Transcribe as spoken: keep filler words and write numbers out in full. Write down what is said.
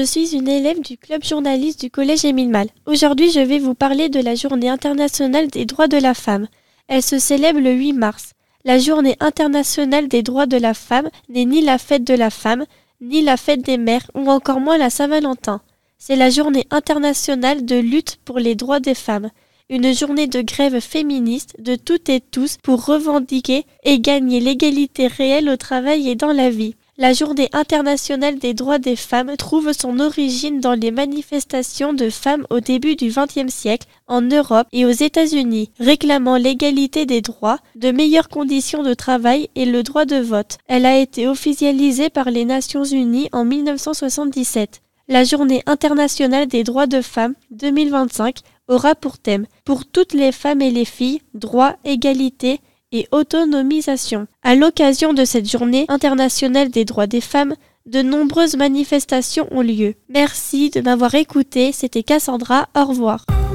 je suis une élève du club journaliste du collège Émile Malle. Aujourd'hui, je vais vous parler de la Journée internationale des droits de la femme. Elle se célèbre le huit mars. La Journée internationale des droits de la femme n'est ni la fête de la femme, ni la fête des mères, ou encore moins la Saint-Valentin. C'est la Journée internationale de lutte pour les droits des femmes. Une journée de grève féministe de toutes et tous pour revendiquer et gagner l'égalité réelle au travail et dans la vie. La Journée internationale des droits des femmes trouve son origine dans les manifestations de femmes au début du vingtième siècle en Europe et aux États-Unis, réclamant l'égalité des droits, de meilleures conditions de travail et le droit de vote. Elle a été officialisée par les Nations Unies en mille neuf cent soixante-dix-sept. La Journée internationale des droits de femmes deux mille vingt-cinq aura pour thème « Pour toutes les femmes et les filles, droit, égalité et autonomisation ». À l'occasion de cette Journée internationale des droits des femmes, de nombreuses manifestations ont lieu. Merci de m'avoir écouté, c'était Cassandra, au revoir.